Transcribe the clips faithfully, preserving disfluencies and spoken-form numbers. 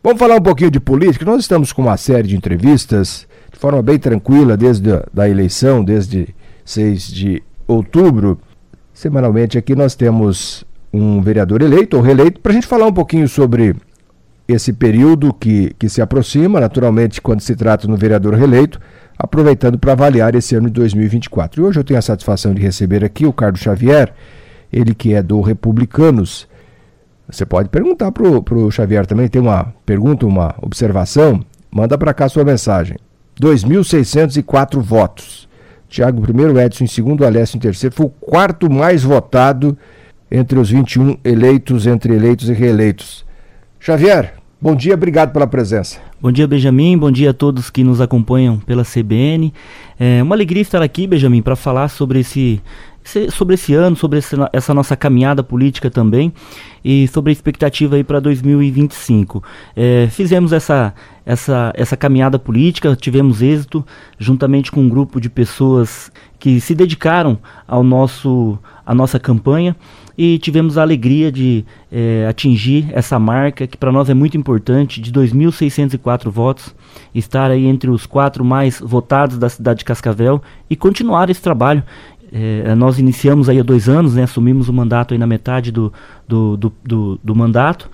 Vamos falar um pouquinho de política. Nós estamos com uma série de entrevistas de forma bem tranquila desde a da eleição, desde seis de outubro. Semanalmente aqui nós temos um vereador eleito ou reeleito para a gente falar um pouquinho sobre esse período que, que se aproxima, naturalmente, quando se trata no vereador reeleito, aproveitando para avaliar esse ano de dois mil e vinte e quatro. E hoje eu tenho a satisfação de receber aqui o Carlos Xavier, ele que é do Republicanos. Você pode perguntar para o Xavier também, tem uma pergunta, uma observação, manda para cá sua mensagem. dois mil seiscentos e quatro votos. Tiago em primeiro, Edson em segundo, Alessio em terceiro. Foi o quarto mais votado entre os vinte e um eleitos, entre eleitos e reeleitos. Xavier, bom dia, obrigado pela presença. Bom dia, Benjamin, bom dia a todos que nos acompanham pela C B N. É uma alegria estar aqui, Benjamin, para falar sobre esse, sobre esse ano, sobre esse, essa nossa caminhada política também e sobre a expectativa aí para dois mil e vinte e cinco. É, fizemos essa, essa, essa caminhada política, tivemos êxito, juntamente com um grupo de pessoas que se dedicaram ao nosso, à nossa campanha, e tivemos a alegria de é, atingir essa marca, que para nós é muito importante, de dois mil seiscentos e quatro votos, estar aí entre os quatro mais votados da cidade de Cascavel e continuar esse trabalho. É, nós iniciamos aí há dois anos, né, assumimos o mandato aí na metade do, do, do, do, do mandato,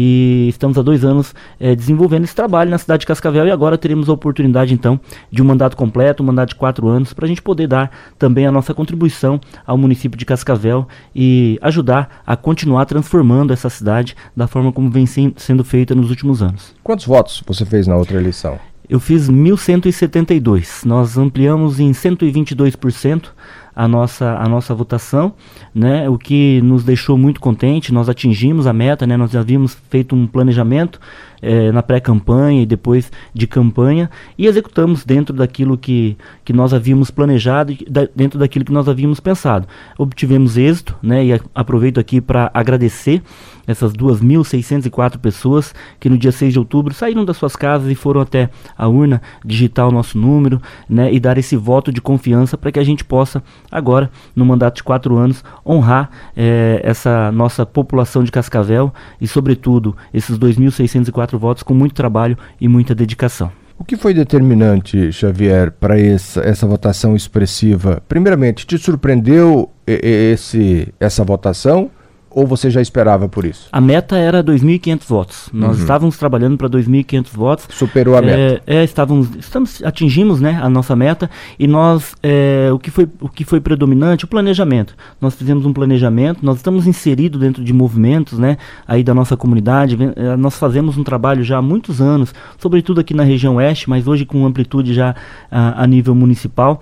e estamos há dois anos é, desenvolvendo esse trabalho na cidade de Cascavel, e agora teremos a oportunidade então de um mandato completo, um mandato de quatro anos, para a gente poder dar também a nossa contribuição ao município de Cascavel e ajudar a continuar transformando essa cidade da forma como vem sem, sendo feita nos últimos anos. Quantos votos você fez na outra eleição? Eu fiz mil cento e setenta e dois, nós ampliamos em cento e vinte e dois por cento a nossa, a nossa votação, né, o que nos deixou muito contente. Nós atingimos a meta, né, nós já havíamos feito um planejamento eh, na pré-campanha e depois de campanha, e executamos dentro daquilo que, que nós havíamos planejado e da, dentro daquilo que nós havíamos pensado. Obtivemos êxito, né, e a, aproveito aqui para agradecer essas duas mil seiscentas e quatro pessoas que no dia seis de outubro saíram das suas casas e foram até a urna digitar o nosso número, né, e dar esse voto de confiança para que a gente possa agora, no mandato de quatro anos, honrar eh, essa nossa população de Cascavel e, sobretudo, esses dois mil seiscentos e quatro votos com muito trabalho e muita dedicação. O que foi determinante, Xavier, para essa, essa votação expressiva? Primeiramente, te surpreendeu esse, essa votação? Ou você já esperava por isso? A meta era dois mil e quinhentos votos. Nós uhum. estávamos trabalhando para dois mil e quinhentos votos. Superou a é, meta. É, estávamos, estamos, atingimos, né, a nossa meta, e nós, é, o, que foi, o que foi predominante, o planejamento. Nós fizemos um planejamento, nós estamos inseridos dentro de movimentos, né, aí da nossa comunidade. Nós fazemos um trabalho já há muitos anos, sobretudo aqui na região oeste, mas hoje com amplitude já a, a nível municipal,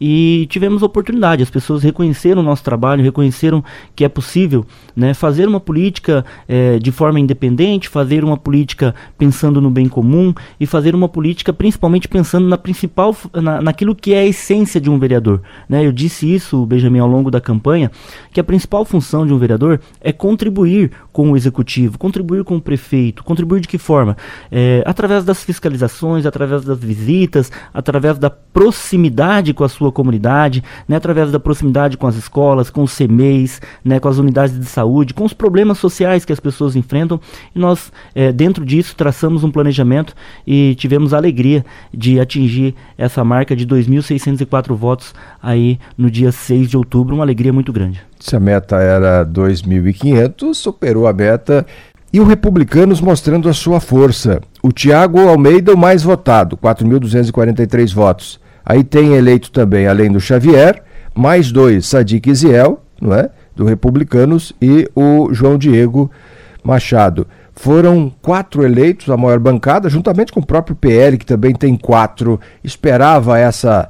e tivemos oportunidade. As pessoas reconheceram o nosso trabalho, reconheceram que é possível, né, fazer uma política eh, de forma independente, fazer uma política pensando no bem comum e fazer uma política principalmente pensando na principal, na, naquilo que é a essência de um vereador, né? Eu disse isso, Benjamin, ao longo da campanha, que a principal função de um vereador é contribuir com o executivo, contribuir com o prefeito. Contribuir de que forma? Eh, através das fiscalizações, através das visitas, através da proximidade com a sua comunidade, né? Através da proximidade com as escolas, com os C M E Is, né? Com as unidades de saúde, com os problemas sociais que as pessoas enfrentam, e nós, é, dentro disso, traçamos um planejamento e tivemos a alegria de atingir essa marca de dois mil seiscentos e quatro votos aí no dia seis de outubro, uma alegria muito grande. Se a meta era dois mil e quinhentos, superou a meta, e o Republicanos mostrando a sua força. O Tiago Almeida, o mais votado, quatro mil duzentos e quarenta e três votos. Aí tem eleito também, além do Xavier, mais dois, Sadiq Ziel, não é? Do Republicanos, e o João Diego Machado. Foram quatro eleitos, a maior bancada, juntamente com o próprio P L, que também tem quatro. Esperava essa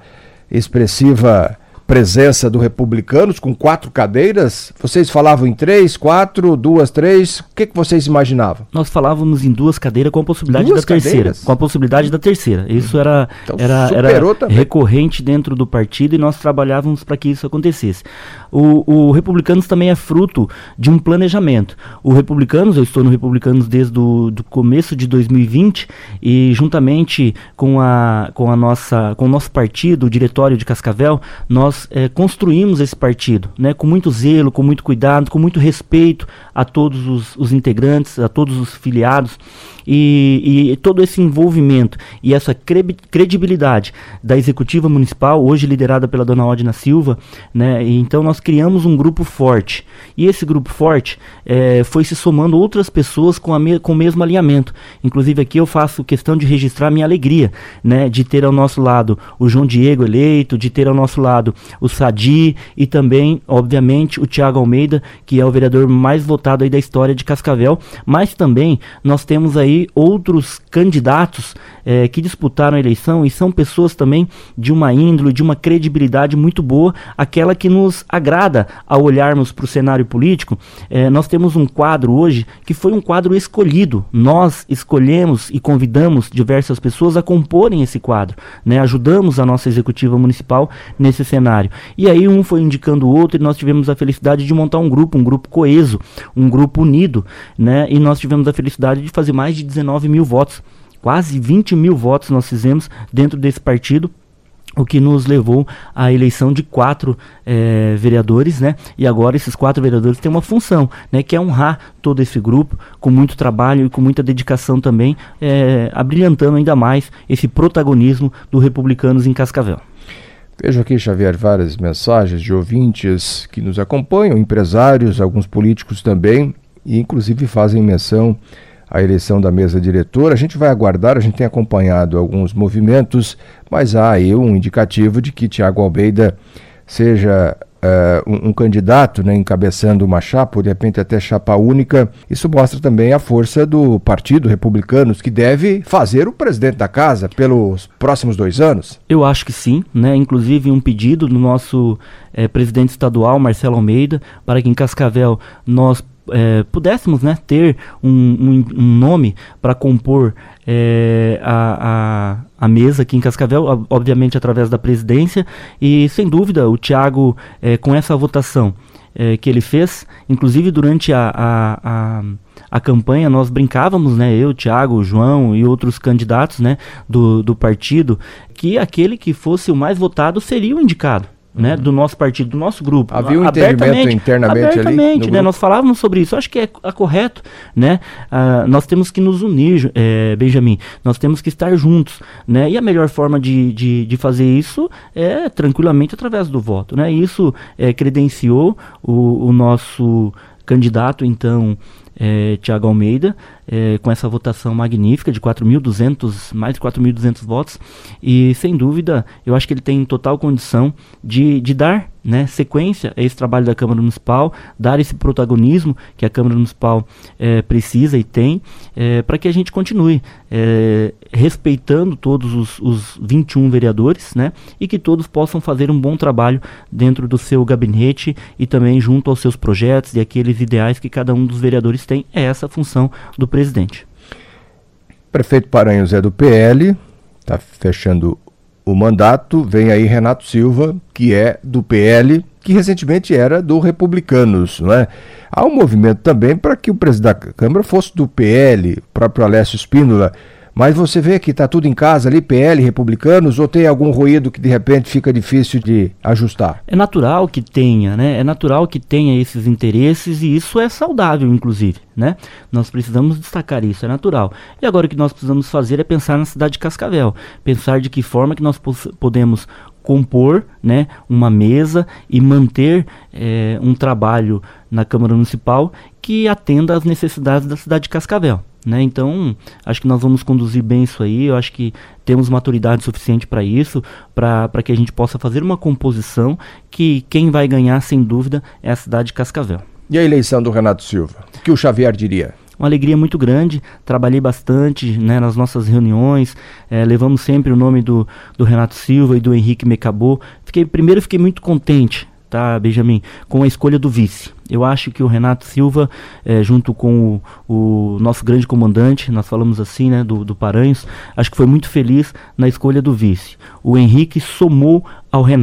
expressiva presença do Republicanos com quatro cadeiras? Vocês falavam em três, quatro, duas, três? O que, que vocês imaginavam? Nós falávamos em duas cadeiras com a possibilidade duas da cadeiras? terceira. Com a possibilidade da terceira. Isso era, então, era, era recorrente dentro do partido, e nós trabalhávamos para que isso acontecesse. O, o Republicanos também é fruto de um planejamento. O Republicanos, eu estou no Republicanos desde o do começo de dois mil e vinte, e juntamente com, a, com, a nossa, com o nosso partido, o Diretório de Cascavel, nós nós é, construímos esse partido, né, com muito zelo, com muito cuidado, com muito respeito a todos os, os integrantes, a todos os filiados, e, e todo esse envolvimento e essa cre- credibilidade da executiva municipal, hoje liderada pela dona Odina Silva, né, e então nós criamos um grupo forte, e esse grupo forte é, foi se somando outras pessoas com, a me- com o mesmo alinhamento. Inclusive aqui eu faço questão de registrar minha alegria, né, de ter ao nosso lado o João Diego eleito, de ter ao nosso lado o Sadi e também, obviamente, o Tiago Almeida, que é o vereador mais votado aí da história de Cascavel, mas também nós temos aí outros candidatos eh, que disputaram a eleição e são pessoas também de uma índole, de uma credibilidade muito boa, aquela que nos agrada ao olharmos para o cenário político. Eh, nós temos um quadro hoje que foi um quadro escolhido, nós escolhemos e convidamos diversas pessoas a comporem esse quadro, né? Ajudamos a nossa executiva municipal nesse cenário, e aí um foi indicando o outro e nós tivemos a felicidade de montar um grupo, um grupo coeso, um grupo unido, né? E nós tivemos a felicidade de fazer mais de dezenove mil votos, quase vinte mil votos nós fizemos dentro desse partido, o que nos levou à eleição de quatro eh, vereadores, né? E agora esses quatro vereadores têm uma função, né? Que é honrar todo esse grupo com muito trabalho e com muita dedicação também, eh, abrilhantando ainda mais esse protagonismo do Republicanos em Cascavel. Vejo aqui, Xavier, várias mensagens de ouvintes que nos acompanham, empresários, alguns políticos também, e inclusive fazem menção à eleição da mesa diretora. A gente vai aguardar, a gente tem acompanhado alguns movimentos, mas há aí um indicativo de que Tiago Almeida seja uh, um, um candidato, né, encabeçando uma chapa, ou de repente até chapa única. Isso mostra também a força do Partido Republicanos, que deve fazer o presidente da casa pelos próximos dois anos. Eu acho que sim, né? Inclusive um pedido do nosso eh, presidente estadual, Marcelo Almeida, para que em Cascavel nós É, pudéssemos, né, ter um, um, um nome para compor é, a, a, a mesa aqui em Cascavel, obviamente através da presidência, e sem dúvida o Tiago, é, com essa votação é, que ele fez, inclusive durante a, a, a, a campanha nós brincávamos, né, eu, Tiago, o João e outros candidatos, né, do, do partido, que aquele que fosse o mais votado seria o indicado. Né, do nosso partido, do nosso grupo. Havia um entendimento internamente abertamente, ali, né, nós falávamos sobre isso. Acho que é, é correto, né? Ah, nós temos que nos unir, é, Benjamin, nós temos que estar juntos, né? E a melhor forma de, de, de fazer isso é tranquilamente através do voto, né? E isso é, credenciou o, o nosso candidato, então, é, Tiago Almeida, é, com essa votação magnífica de quatro mil e duzentos, mais de quatro mil e duzentos votos, e sem dúvida eu acho que ele tem total condição de, de dar, né, sequência a esse trabalho da Câmara Municipal, dar esse protagonismo que a Câmara Municipal é, precisa e tem, é, para que a gente continue é, respeitando todos os, os vinte e um vereadores, né, e que todos possam fazer um bom trabalho dentro do seu gabinete e também junto aos seus projetos e aqueles ideais que cada um dos vereadores tem. É essa a função do presidente. Prefeito Paranhos é do P L, está fechando o mandato. Vem aí Renato Silva, que é do P L, que recentemente era do Republicanos, não é? Há um movimento também para que o presidente da Câmara fosse do P L, o próprio Alessio Spínola, mas você vê que está tudo em casa ali, P L, Republicanos, ou tem algum ruído que de repente fica difícil de ajustar? É natural que tenha, né? É natural que tenha esses interesses e isso é saudável, inclusive, né? Nós precisamos destacar isso, é natural. E agora o que nós precisamos fazer é pensar na cidade de Cascavel, pensar de que forma que nós podemos compor, né, uma mesa e manter é, um trabalho na Câmara Municipal que atenda às necessidades da cidade de Cascavel. Né? Então, acho que nós vamos conduzir bem isso aí, eu acho que temos maturidade suficiente para isso, para que a gente possa fazer uma composição que quem vai ganhar, sem dúvida, é a cidade de Cascavel. E a eleição do Renato Silva? O que o Xavier diria? Uma alegria muito grande, trabalhei bastante, né, nas nossas reuniões, é, levamos sempre o nome do, do Renato Silva e do Henrique Mecabô. Fiquei, primeiro fiquei muito contente, tá, Benjamin, com a escolha do vice. Eu acho que o Renato Silva, é, junto com o, o nosso grande comandante, nós falamos assim, né, do, do Paranhos, acho que foi muito feliz na escolha do vice. O Henrique somou ao Renato.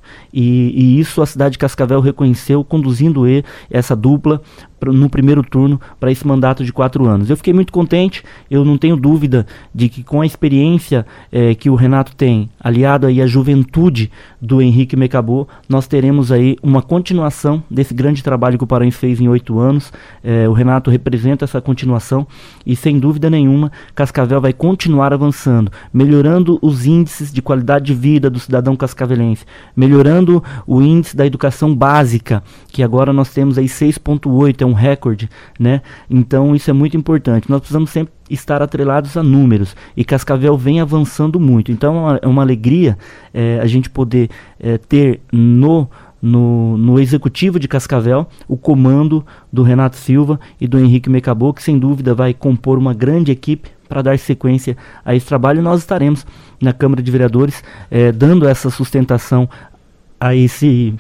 E, e isso a cidade de Cascavel reconheceu, conduzindo e, essa dupla no primeiro turno para esse mandato de quatro anos. Eu fiquei muito contente, eu não tenho dúvida de que com a experiência eh, que o Renato tem, aliado aí à juventude do Henrique Mecabô, nós teremos aí uma continuação desse grande trabalho que o Paranhos fez em oito anos. Eh, o Renato representa essa continuação e, sem dúvida nenhuma, Cascavel vai continuar avançando, melhorando os índices de qualidade de vida do cidadão cascavelense, melhorando o índice da educação básica, que agora nós temos aí seis vírgula oito, é um recorde, né? Então isso é muito importante. Nós precisamos sempre estar atrelados a números, e Cascavel vem avançando muito. Então é uma, é uma alegria é, a gente poder é, ter no, no, no executivo de Cascavel o comando do Renato Silva e do Henrique Mecabô, que sem dúvida vai compor uma grande equipe para dar sequência a esse trabalho. E nós estaremos na Câmara de Vereadores é, dando essa sustentação a esse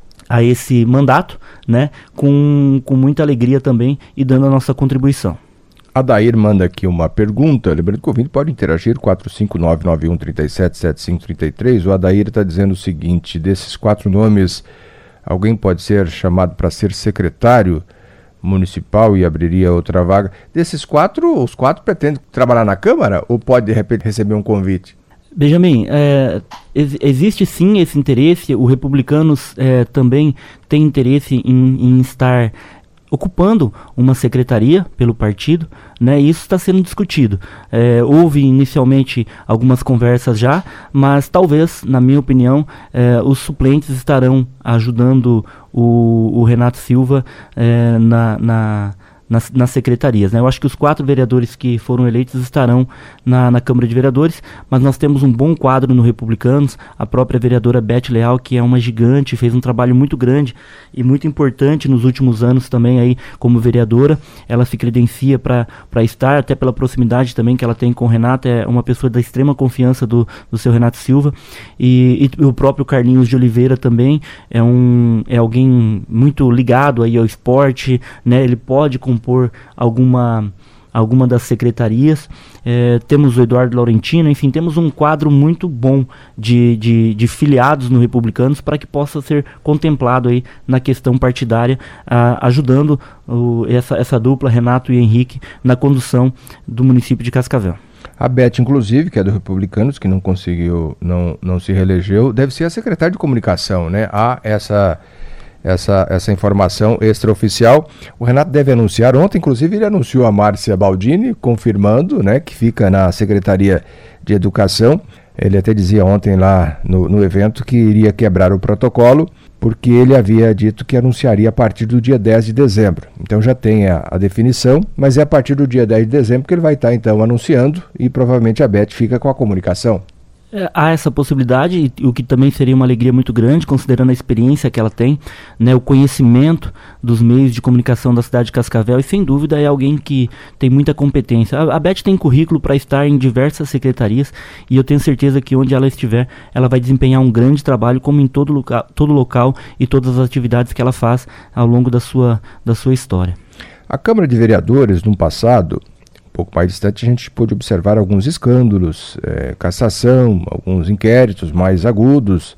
a esse mandato, né, com, com muita alegria também e dando a nossa contribuição. Adair manda aqui uma pergunta, lembrando que o ouvinte pode interagir, quatro cinco nove nove um três sete sete cinco três três. O Adair está dizendo o seguinte: desses quatro nomes, alguém pode ser chamado para ser secretário municipal e abriria outra vaga? Desses quatro, os quatro pretendem trabalhar na Câmara ou pode de repente receber um convite? Benjamin, é, ex- existe sim esse interesse. O Republicanos é, também tem interesse em, em estar ocupando uma secretaria pelo partido, né? E isso está sendo discutido. É, houve inicialmente algumas conversas já, mas talvez, na minha opinião, é, os suplentes estarão ajudando o, o Renato Silva é, na... na Nas, nas secretarias, né? Eu acho que os quatro vereadores que foram eleitos estarão na, na Câmara de Vereadores, mas nós temos um bom quadro no Republicanos. A própria vereadora Beth Leal, que é uma gigante, fez um trabalho muito grande e muito importante nos últimos anos também aí como vereadora. Ela se credencia para estar, até pela proximidade também que ela tem com o Renato, é uma pessoa da extrema confiança do, do seu Renato Silva. E, e o próprio Carlinhos de Oliveira também é, um, é alguém muito ligado aí ao esporte, né? Ele pode compor alguma, alguma das secretarias. É, temos o Eduardo Laurentino, enfim, temos um quadro muito bom de, de, de filiados no Republicanos para que possa ser contemplado aí na questão partidária, ah, ajudando o, essa, essa dupla, Renato e Henrique, na condução do município de Cascavel. A Beth, inclusive, que é do Republicanos, que não conseguiu, não, não se reelegeu, deve ser a secretária de comunicação, né? Há essa... Essa, essa informação extraoficial. O Renato deve anunciar, ontem inclusive ele anunciou a Márcia Baldini, confirmando, né, que fica na Secretaria de Educação. Ele até dizia ontem lá no, no evento que iria quebrar o protocolo, porque ele havia dito que anunciaria a partir do dia dez de dezembro. Então já tem a, a definição, mas é a partir do dia dez de dezembro que ele vai estar então anunciando, e provavelmente a Beth fica com a comunicação. É, há essa possibilidade, e, o que também seria uma alegria muito grande, considerando a experiência que ela tem, né, o conhecimento dos meios de comunicação da cidade de Cascavel, e sem dúvida é alguém que tem muita competência. A, a Beth tem currículo para estar em diversas secretarias, e eu tenho certeza que onde ela estiver, ela vai desempenhar um grande trabalho, como em todo, loca, todo local e todas as atividades que ela faz ao longo da sua, da sua história. A Câmara de Vereadores, no passado, um pouco mais distante, a gente pôde observar alguns escândalos, é, cassação, alguns inquéritos mais agudos,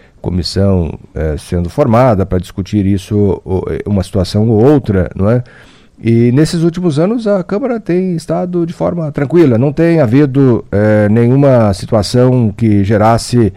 comissão é, sendo formada para discutir isso, uma situação ou outra, não é? E nesses últimos anos a Câmara tem estado de forma tranquila, não tem havido é, nenhuma situação que gerasse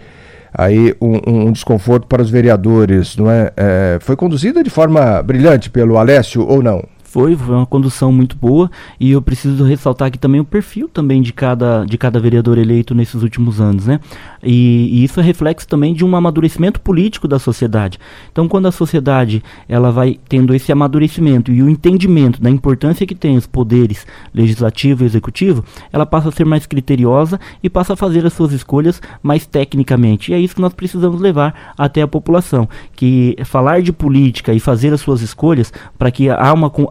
aí um, um desconforto para os vereadores, não é? É, foi conduzida de forma brilhante pelo Alessio ou não? Foi, foi uma condução muito boa, e eu preciso ressaltar aqui também o perfil também de cada, de cada vereador eleito nesses últimos anos, né? E, e isso é reflexo também de um amadurecimento político da sociedade. Então, quando a sociedade ela vai tendo esse amadurecimento e o entendimento da importância que tem os poderes legislativo e executivo, ela passa a ser mais criteriosa e passa a fazer as suas escolhas mais tecnicamente. E é isso que nós precisamos levar até a população, que falar de política e fazer as suas escolhas para que há uma,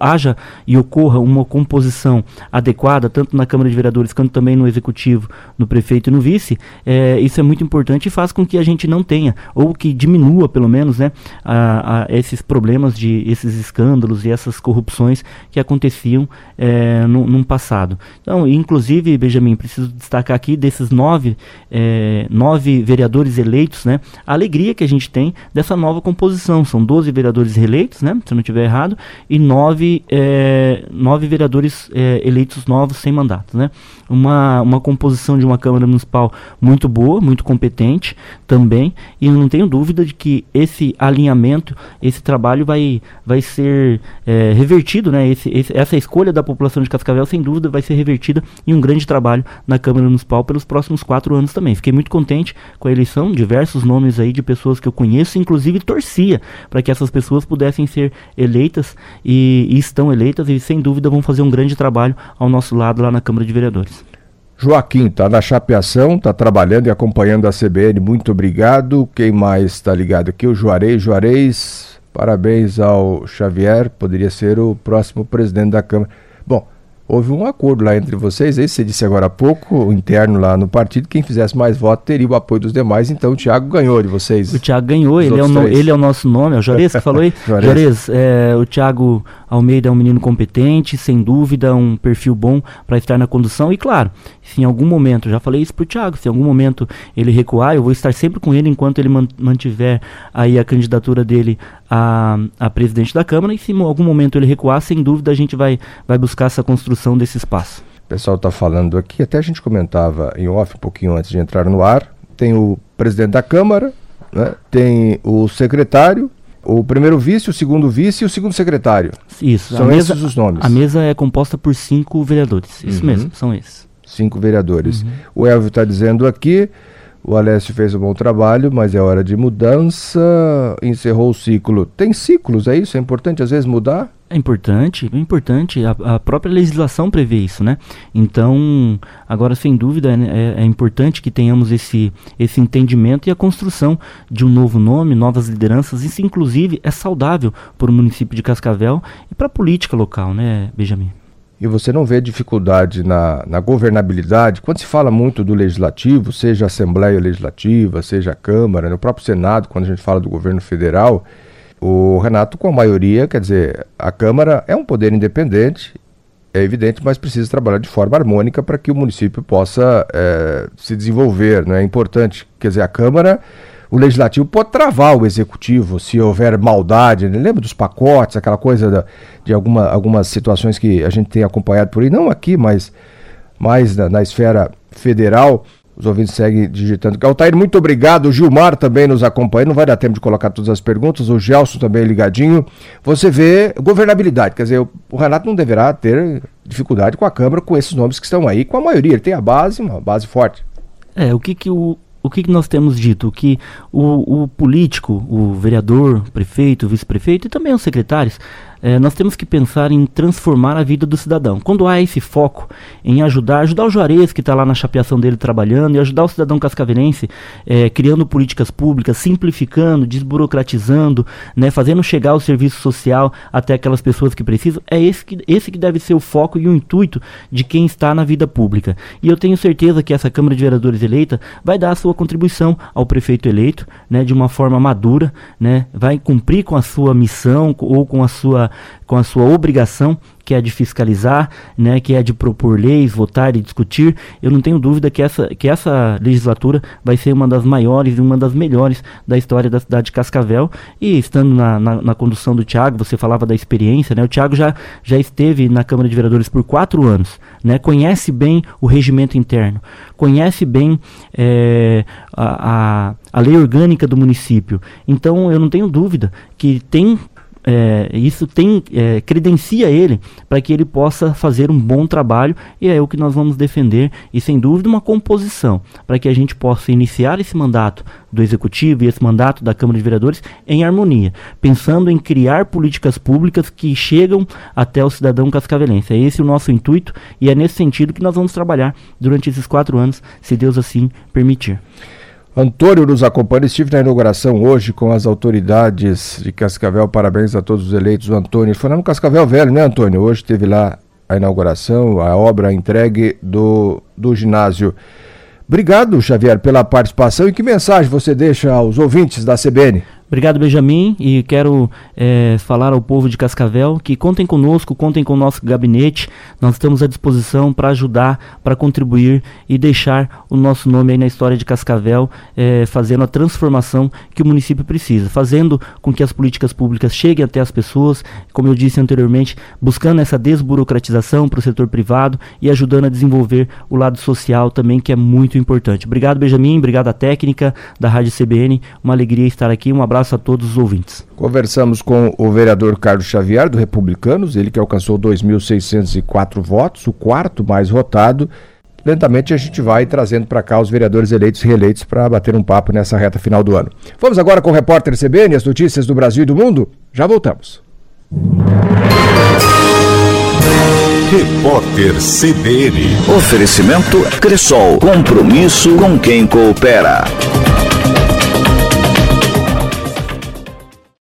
haja e ocorra uma composição adequada, tanto na Câmara de Vereadores quanto também no Executivo, no prefeito e no vice, é, isso é muito importante e faz com que a gente não tenha, ou que diminua pelo menos, né, a, a esses problemas, de esses escândalos e essas corrupções que aconteciam é, no, no passado. Então, inclusive, Benjamin, preciso destacar aqui desses nove, é, nove vereadores eleitos, né, a alegria que a gente tem dessa nova composição. São doze vereadores reeleitos, né, se eu não estiver errado, e nove, é, nove vereadores é, eleitos novos sem mandato, né. Uma, uma composição de uma Câmara Municipal muito boa, muito competente também, e eu não tenho dúvida de que esse alinhamento, esse trabalho vai, vai ser é, revertido, né, esse, esse, essa escolha da população de Cascavel, sem dúvida, vai ser revertida em um grande trabalho na Câmara Municipal pelos próximos quatro anos também. Fiquei muito contente com a eleição, diversos nomes aí de pessoas que eu conheço, inclusive torcia para que essas pessoas pudessem ser eleitas e, e estão eleitas e sem dúvida vão fazer um grande trabalho ao nosso lado lá na Câmara de Vereadores. Joaquim, está na chapeação, está trabalhando e acompanhando a C B N, muito obrigado. Quem mais está ligado aqui? O Juarez. Juarez, parabéns ao Xavier, poderia ser o próximo presidente da Câmara. Bom, houve um acordo lá entre vocês, aí você disse agora há pouco, o interno lá no partido, quem fizesse mais votos teria o apoio dos demais, então o Thiago ganhou de vocês. O Thiago ganhou, ele é o, no, ele é o nosso nome, é o Juarez que falou aí. Juarez, Juarez é, o Thiago Almeida é um menino competente, sem dúvida, um perfil bom para estar na condução, e claro, se em algum momento, já falei isso pro Thiago, se em algum momento ele recuar, eu vou estar sempre com ele enquanto ele mantiver aí a candidatura dele a, a presidente da Câmara, e se em algum momento ele recuar, sem dúvida a gente vai, vai buscar essa construção desse espaço. O pessoal está falando aqui, até a gente comentava em off um pouquinho antes de entrar no ar, tem o presidente da Câmara, né, tem o secretário, o primeiro vice, o segundo vice e o segundo secretário. Isso. São mesa, esses os nomes. A mesa é composta por cinco vereadores, isso uhum. mesmo, são esses. Cinco vereadores. Uhum. O Elvio está dizendo aqui, o Alessio fez um bom trabalho, mas é hora de mudança, encerrou o ciclo. Tem ciclos, é isso? É importante às vezes mudar? É importante, é importante, a, a própria legislação prevê isso, né? Então, agora sem dúvida é, é importante que tenhamos esse, esse entendimento e a construção de um novo nome, novas lideranças. Isso inclusive é saudável para o município de Cascavel e para a política local, né, Benjamin? E você não vê dificuldade na, na governabilidade? Quando se fala muito do legislativo, seja a Assembleia Legislativa, seja a Câmara, no próprio Senado, quando a gente fala do governo federal, o Renato, com a maioria, quer dizer, a Câmara é um poder independente, é evidente, mas precisa trabalhar de forma harmônica para que o município possa é, se desenvolver, não é importante? Quer dizer, a Câmara, o Legislativo pode travar o Executivo se houver maldade, né? Lembra dos pacotes, aquela coisa da, de alguma, algumas situações que a gente tem acompanhado por aí, não aqui, mas mais na, na esfera federal. Os ouvintes seguem digitando. Altair, muito obrigado. O Gilmar também nos acompanha. Não vai dar tempo de colocar todas as perguntas. O Gelson também ligadinho. Você vê governabilidade. Quer dizer, o Renato não deverá ter dificuldade com a Câmara, com esses nomes que estão aí, com a maioria. Ele tem a base, uma base forte. É, o que que o... O que, que nós temos dito? Que o, o político, o vereador, o prefeito, o vice-prefeito e também os secretários, é, nós temos que pensar em transformar a vida do cidadão. Quando há esse foco em ajudar, ajudar o Juarez, que está lá na chapeação dele trabalhando, e ajudar o cidadão cascavelense, é, criando políticas públicas, simplificando, desburocratizando, né, fazendo chegar o serviço social até aquelas pessoas que precisam, é esse que, esse que deve ser o foco e o intuito de quem está na vida pública. E eu tenho certeza que essa Câmara de Vereadores eleita vai dar a sua contribuição ao prefeito eleito, né, de uma forma madura, né, vai cumprir com a sua missão ou com a sua com a sua obrigação, que é de fiscalizar, né, que é de propor leis, votar e discutir. Eu não tenho dúvida que essa, que essa legislatura vai ser uma das maiores e uma das melhores da história da cidade de Cascavel. E estando na, na, na condução do Thiago, você falava da experiência, né, o Thiago já, já esteve na Câmara de Vereadores por quatro anos, né, conhece bem o regimento interno, conhece bem é, a, a, a lei orgânica do município. Então eu não tenho dúvida que tem... É, isso tem, é, credencia ele para que ele possa fazer um bom trabalho, e é o que nós vamos defender, e sem dúvida uma composição para que a gente possa iniciar esse mandato do Executivo e esse mandato da Câmara de Vereadores em harmonia, pensando em criar políticas públicas que chegam até o cidadão cascavelense. É esse o nosso intuito e é nesse sentido que nós vamos trabalhar durante esses quatro anos, se Deus assim permitir. Antônio nos acompanha. Estive na inauguração hoje com as autoridades de Cascavel. Parabéns a todos os eleitos. O Antônio foi lá no Cascavel Velho, né, Antônio? Hoje teve lá a inauguração, a obra entregue do, do ginásio. Obrigado, Xavier, pela participação. E que mensagem você deixa aos ouvintes da C B N? Obrigado, Benjamin, e quero é, falar ao povo de Cascavel que contem conosco, contem com o nosso gabinete. Nós estamos à disposição para ajudar, para contribuir e deixar o nosso nome aí na história de Cascavel, é, fazendo a transformação que o município precisa, fazendo com que as políticas públicas cheguem até as pessoas, como eu disse anteriormente, buscando essa desburocratização para o setor privado e ajudando a desenvolver o lado social também, que é muito importante. Obrigado, Benjamin, obrigado à técnica da Rádio C B N, uma alegria estar aqui, um abraço a todos os ouvintes. Conversamos com o vereador Carlos Xavier, do Republicanos, ele que alcançou dois mil seiscentos e quatro votos, o quarto mais votado. Lentamente a gente vai trazendo para cá os vereadores eleitos e reeleitos para bater um papo nessa reta final do ano. Vamos agora com o repórter C B N, as notícias do Brasil e do mundo. Já voltamos. Repórter C B N. Oferecimento Cressol. Compromisso com quem coopera.